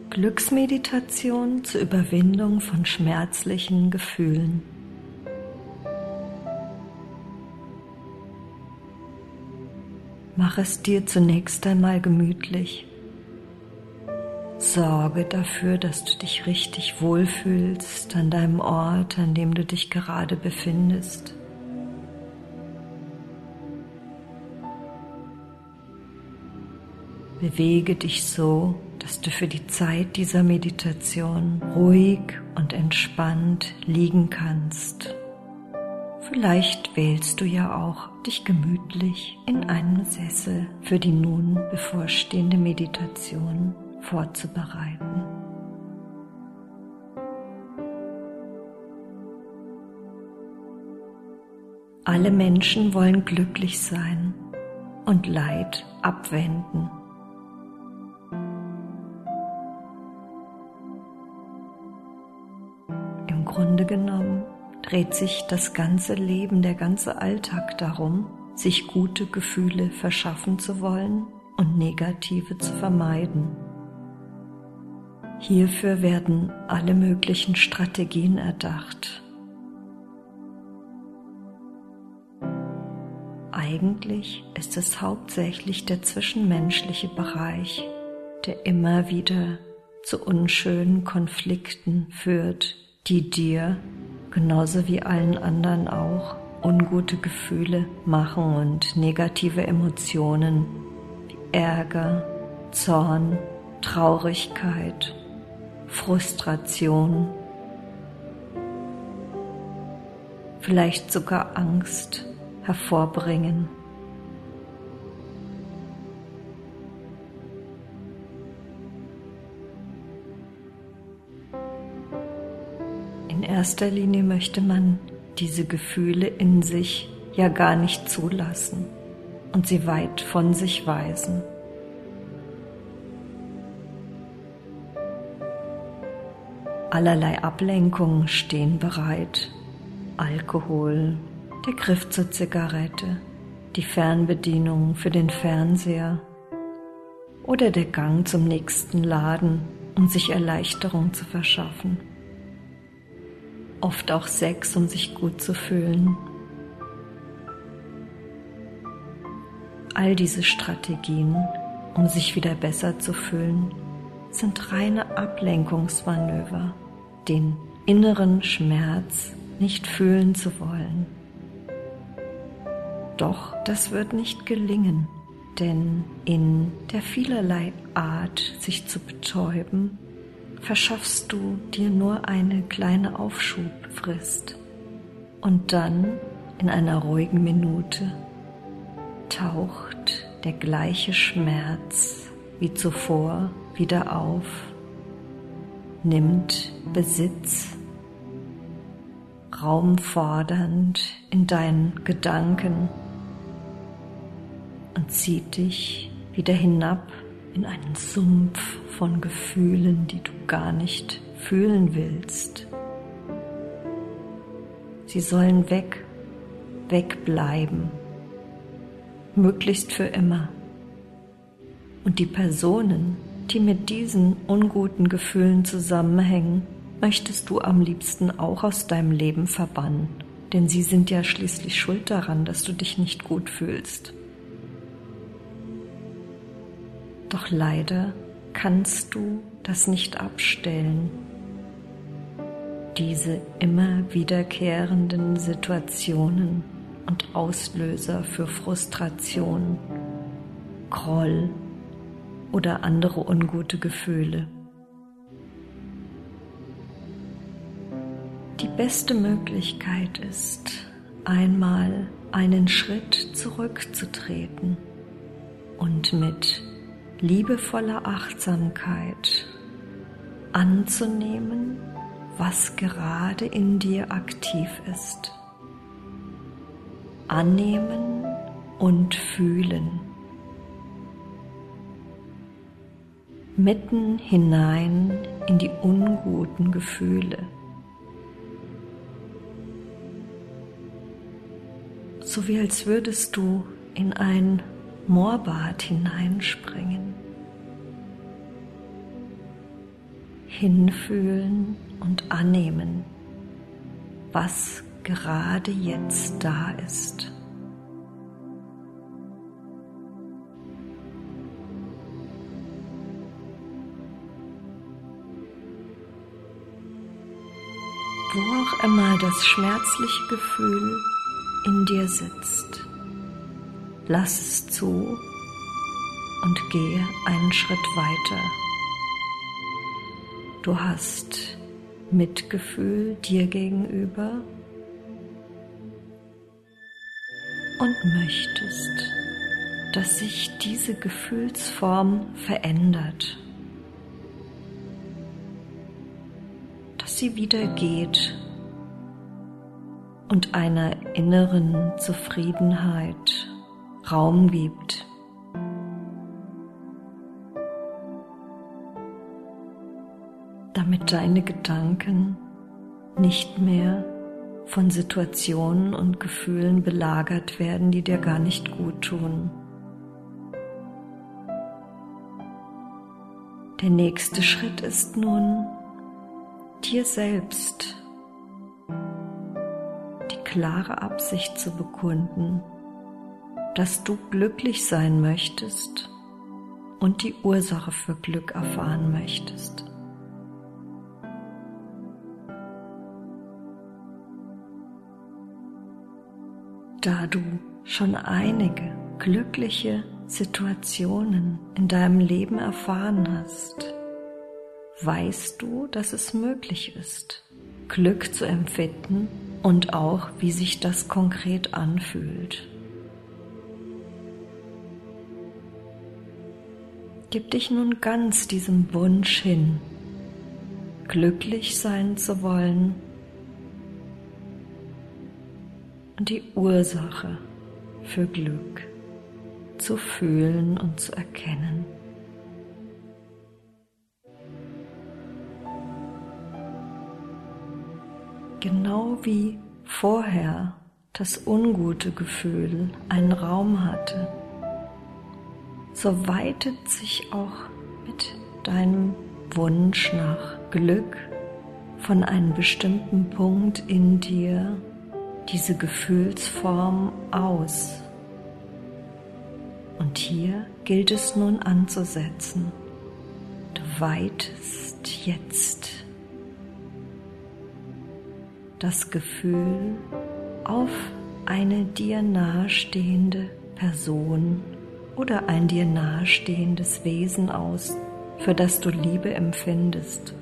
Glücksmeditation zur Überwindung von schmerzlichen Gefühlen. Mach es dir zunächst einmal gemütlich. Sorge dafür, dass du dich richtig wohlfühlst an deinem Ort, an dem du dich gerade befindest. Bewege dich so, dass du für die Zeit dieser Meditation ruhig und entspannt liegen kannst. Vielleicht wählst du ja auch, dich gemütlich in einem Sessel für die nun bevorstehende Meditation vorzubereiten. Alle Menschen wollen glücklich sein und Leid abwenden. Im Grunde genommen dreht sich das ganze Leben, der ganze Alltag darum, sich gute Gefühle verschaffen zu wollen und negative zu vermeiden. Hierfür werden alle möglichen Strategien erdacht. Eigentlich ist es hauptsächlich der zwischenmenschliche Bereich, der immer wieder zu unschönen Konflikten führt, die dir, genauso wie allen anderen auch, ungute Gefühle machen und negative Emotionen wie Ärger, Zorn, Traurigkeit, Frustration, vielleicht sogar Angst hervorbringen. In erster Linie möchte man diese Gefühle in sich ja gar nicht zulassen und sie weit von sich weisen. Allerlei Ablenkungen stehen bereit: Alkohol, der Griff zur Zigarette, die Fernbedienung für den Fernseher oder der Gang zum nächsten Laden, um sich Erleichterung zu verschaffen. Oft auch Sex, um sich gut zu fühlen. All diese Strategien, um sich wieder besser zu fühlen, sind reine Ablenkungsmanöver, den inneren Schmerz nicht fühlen zu wollen. Doch das wird nicht gelingen, denn in der vielerlei Art, sich zu betäuben, verschaffst du dir nur eine kleine Aufschubfrist und dann in einer ruhigen Minute taucht der gleiche Schmerz wie zuvor wieder auf, nimmt Besitz, raumfordernd in deinen Gedanken und zieht dich wieder hinab in einen Sumpf von Gefühlen, die du gar nicht fühlen willst. Sie sollen wegbleiben, möglichst für immer. Und die Personen, die mit diesen unguten Gefühlen zusammenhängen, möchtest du am liebsten auch aus deinem Leben verbannen, denn sie sind ja schließlich schuld daran, dass du dich nicht gut fühlst. Doch leider kannst du das nicht abstellen. Diese immer wiederkehrenden Situationen und Auslöser für Frustration, Groll oder andere ungute Gefühle. Die beste Möglichkeit ist, einmal einen Schritt zurückzutreten und mit liebevoller Achtsamkeit anzunehmen, was gerade in dir aktiv ist. Annehmen und fühlen. Mitten hinein in die unguten Gefühle. So wie als würdest du in ein Moorbad hineinspringen. hinfühlen und annehmen, was gerade jetzt da ist. Wo auch immer das schmerzliche Gefühl in dir sitzt, lass es zu und gehe einen Schritt weiter. Du hast Mitgefühl dir gegenüber und möchtest, dass sich diese Gefühlsform verändert, dass sie wieder geht und einer inneren Zufriedenheit Raum gibt. Damit deine Gedanken nicht mehr von Situationen und Gefühlen belagert werden, die dir gar nicht gut tun. Der nächste Schritt ist nun, dir selbst die klare Absicht zu bekunden, dass du glücklich sein möchtest und die Ursache für Glück erfahren möchtest. Da du schon einige glückliche Situationen in deinem Leben erfahren hast, weißt du, dass es möglich ist, Glück zu empfinden und auch, wie sich das konkret anfühlt. Gib dich nun ganz diesem Wunsch hin, glücklich sein zu wollen und die Ursache für Glück zu fühlen und zu erkennen. Genau wie vorher das ungute Gefühl einen Raum hatte, so weitet sich auch mit deinem Wunsch nach Glück von einem bestimmten Punkt in dir diese Gefühlsform aus. Und hier gilt es nun anzusetzen. Du weitest jetzt das Gefühl auf eine dir nahestehende Person oder ein dir nahestehendes Wesen aus, für das du Liebe empfindest.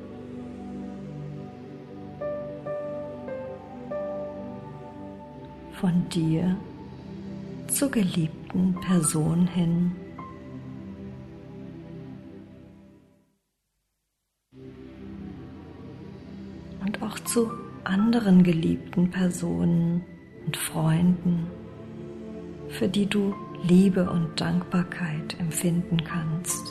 Von dir zur geliebten Person hin. Und auch zu anderen geliebten Personen und Freunden, für die du Liebe und Dankbarkeit empfinden kannst.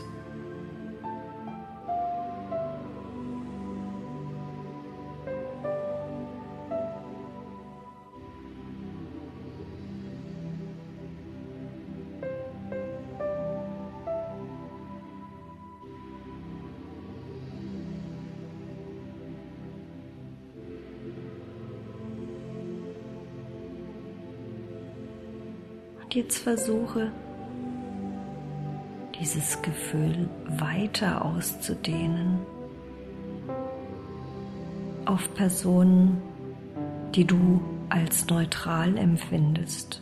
Jetzt versuche, dieses Gefühl weiter auszudehnen auf Personen, die du als neutral empfindest.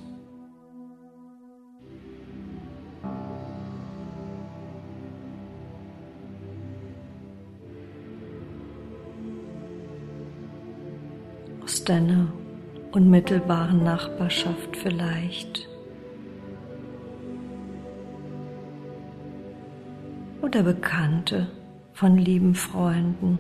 Aus deiner unmittelbaren Nachbarschaft vielleicht. Oder Bekannte von lieben Freunden.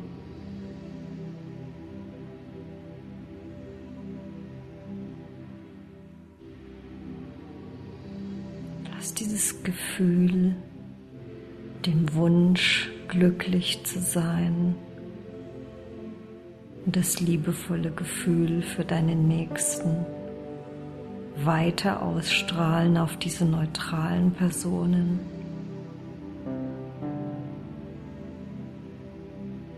Lass dieses Gefühl, den Wunsch, glücklich zu sein und das liebevolle Gefühl für deinen Nächsten weiter ausstrahlen auf diese neutralen Personen.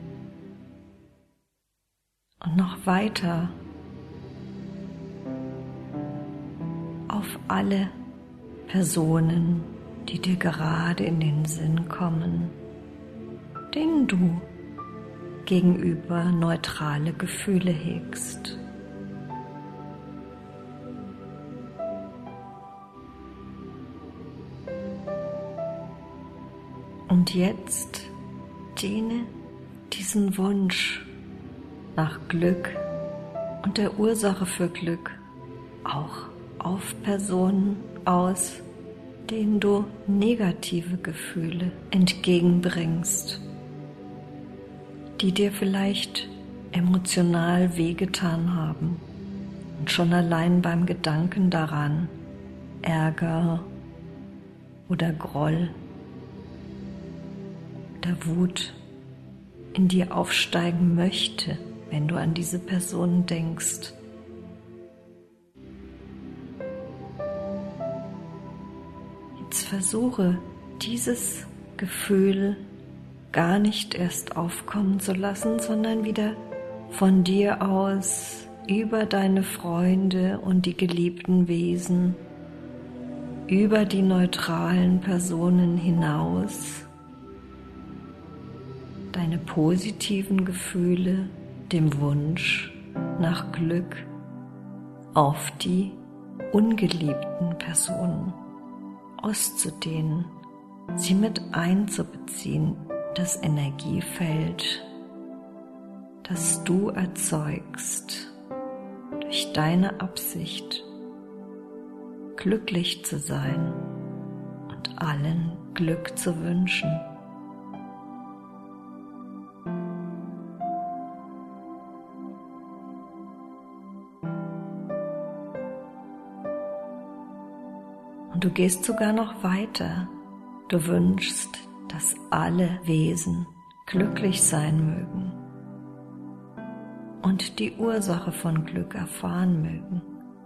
noch weiter auf alle Personen, die dir gerade in den Sinn kommen, denen du gegenüber neutrale Gefühle hegst. Und jetzt dehne diesen Wunsch nach Glück und der Ursache für Glück auch auf Personen aus, denen du negative Gefühle entgegenbringst, die dir vielleicht emotional wehgetan haben und schon allein beim Gedanken daran Ärger oder Groll oder Wut in dir aufsteigen möchte, wenn du an diese Person denkst. Jetzt versuche dieses Gefühl gar nicht erst aufkommen zu lassen, sondern wieder von dir aus über deine Freunde und die geliebten Wesen, über die neutralen Personen hinaus, deine positiven Gefühle, dem Wunsch nach Glück auf die ungeliebten Personen auszudehnen, sie mit einzubeziehen, das Energiefeld, das du erzeugst durch deine Absicht, glücklich zu sein und allen Glück zu wünschen. Und du gehst sogar noch weiter. Du wünschst, dass alle Wesen glücklich sein mögen und die Ursache von Glück erfahren mögen.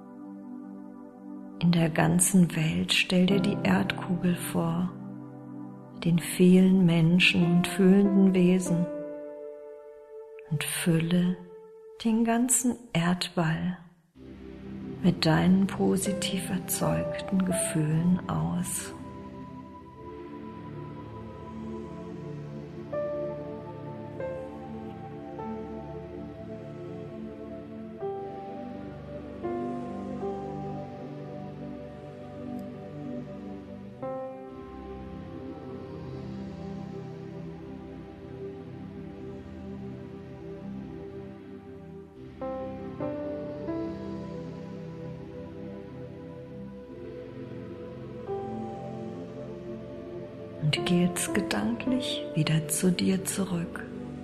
In der ganzen Welt stell dir die Erdkugel vor, den vielen Menschen und fühlenden Wesen, und fülle den ganzen Erdball mit deinen positiv erzeugten Gefühlen aus. Und geh jetzt gedanklich wieder zu dir zurück.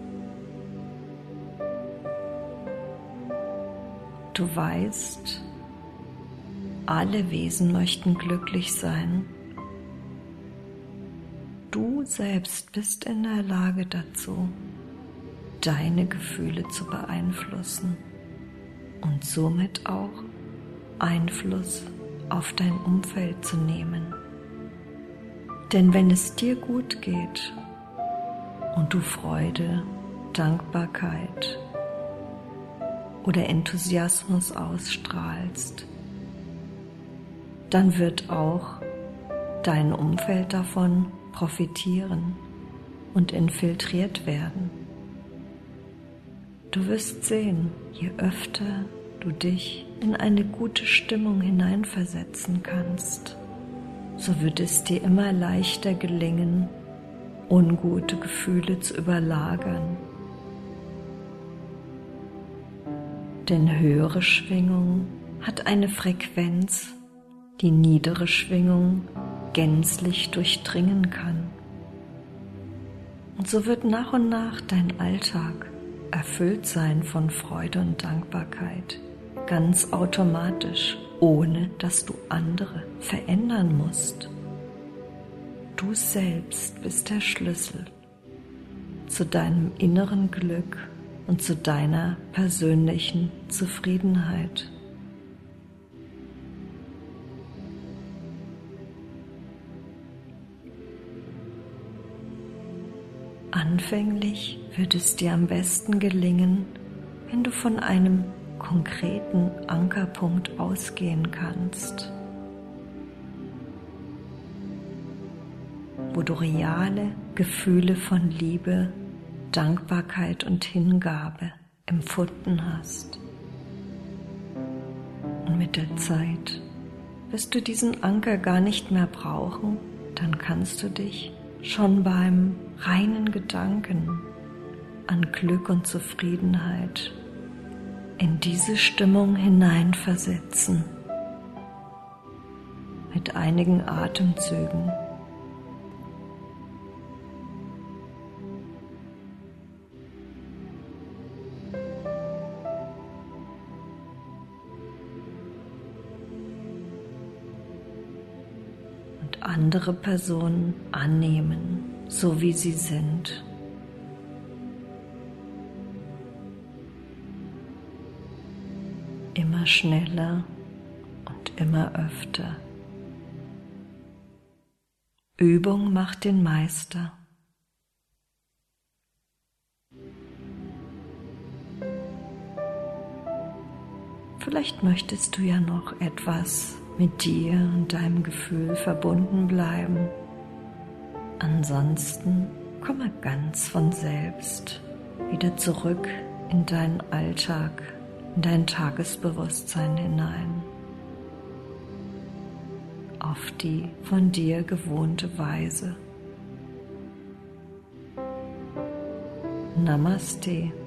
Du weißt, alle Wesen möchten glücklich sein. Du selbst bist in der Lage dazu, deine Gefühle zu beeinflussen und somit auch Einfluss auf dein Umfeld zu nehmen. Denn wenn es dir gut geht und du Freude, Dankbarkeit oder Enthusiasmus ausstrahlst, dann wird auch dein Umfeld davon profitieren und infiltriert werden. Du wirst sehen, je öfter du dich in eine gute Stimmung hineinversetzen kannst, so wird es dir immer leichter gelingen, ungute Gefühle zu überlagern. Denn höhere Schwingung hat eine Frequenz, die niedere Schwingung gänzlich durchdringen kann. Und so wird nach und nach dein Alltag erfüllt sein von Freude und Dankbarkeit, ganz automatisch, ohne dass du andere verändern musst. Du selbst bist der Schlüssel zu deinem inneren Glück und zu deiner persönlichen Zufriedenheit. Anfänglich wird es dir am besten gelingen, wenn du von einem konkreten Ankerpunkt ausgehen kannst, wo du reale Gefühle von Liebe, Dankbarkeit und Hingabe empfunden hast. Und mit der Zeit wirst du diesen Anker gar nicht mehr brauchen, dann kannst du dich schon beim reinen Gedanken an Glück und Zufriedenheit in diese Stimmung hineinversetzen. Mit einigen Atemzügen. Und andere Personen annehmen, so wie sie sind. Immer schneller und immer öfter. Übung macht den Meister. Vielleicht möchtest du ja noch etwas mit dir und deinem Gefühl verbunden bleiben. Ansonsten komme ganz von selbst wieder zurück in deinen Alltag, in dein Tagesbewusstsein hinein, auf die von dir gewohnte Weise. Namaste.